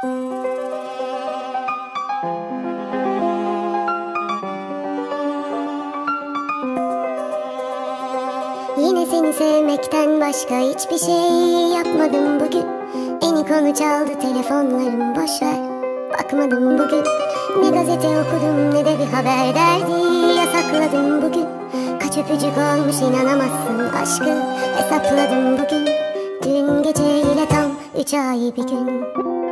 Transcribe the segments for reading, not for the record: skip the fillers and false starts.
Yine seni sevmekten başka hiçbir şey yapmadım bugün. Eni konu çaldı telefonlarım, boşver, bakmadım bugün. Ne gazete okudum ne de bir haber derdi yasakladım bugün. Kaç öpücük olmuş inanamazsın, aşkı hesapladım bugün. Dün geceyle tam 3 ay bir gün.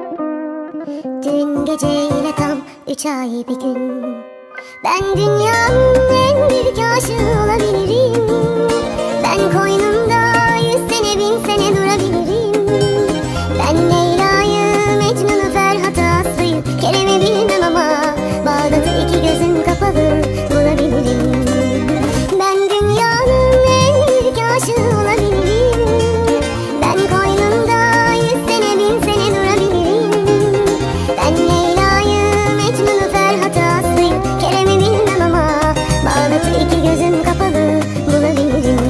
Dün geceyle tam 3 ay bir gün. Ben dünyanın en büyük aşığı olabilirim. Ben koynumda 100 sene 1000 sene durabilirim. Ben Leyla'yı, Mecnun'u, Ferhat'ı, Aslı'yı, Kerem'i bilmem ama Bağdat'ı iki gözüm kapalı bulabilirim. Ben dünyanın en büyük aşığı olabilirim. Ben koynumda 100 sene 1000 sene durabilirim. Ben Leyla'yı, Mecnun'u, Ferhat'ı, Aslı'yı, Kerem'i bilmem ama Bağdat'ı iki gözüm kapalı bulabilirim.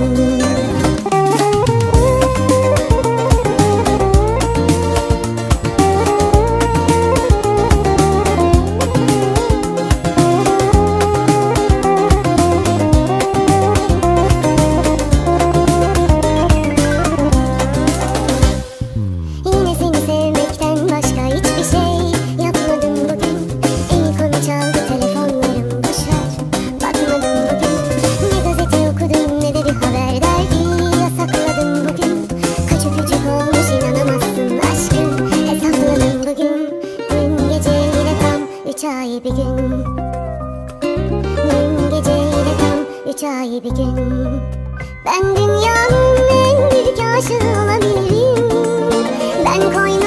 Yine seni sevmekten başka hiçbir şey yapmadım bugün. Eni konu çaldı telefonlarım, boşver, bakmadım bugün. Ne gazete okudum ne de bir haber derdi yasakladım bugün. Kaç öpücük olmuş inanamazsın, aşkı hesapladım bugün. Dün geceyle tam 3 ay bir gün. Dün geceyle tam 3 ay bir gün. Ben dünyanın en büyük aşığı olabilirim. Ben koynumda